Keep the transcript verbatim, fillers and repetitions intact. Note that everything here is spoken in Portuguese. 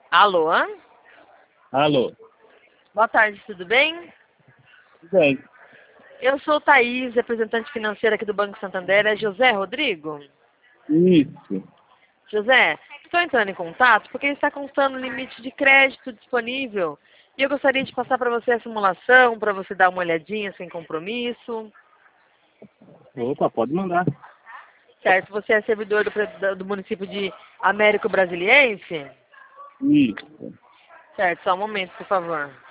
Alô? Alô? Boa tarde, tudo bem? Bem, Eu sou Thaís, representante financeira aqui do Banco Santander. É José Rodrigo? isso. José, estou entrando em contato porque está constando o limite de crédito disponível. E eu gostaria de passar para você a simulação, para você dar uma olhadinha sem compromisso. Opa, pode mandar. Certo? Você é servidor do, pre- do município de Américo Brasiliense? Isso. Certo, só um momento, por favor.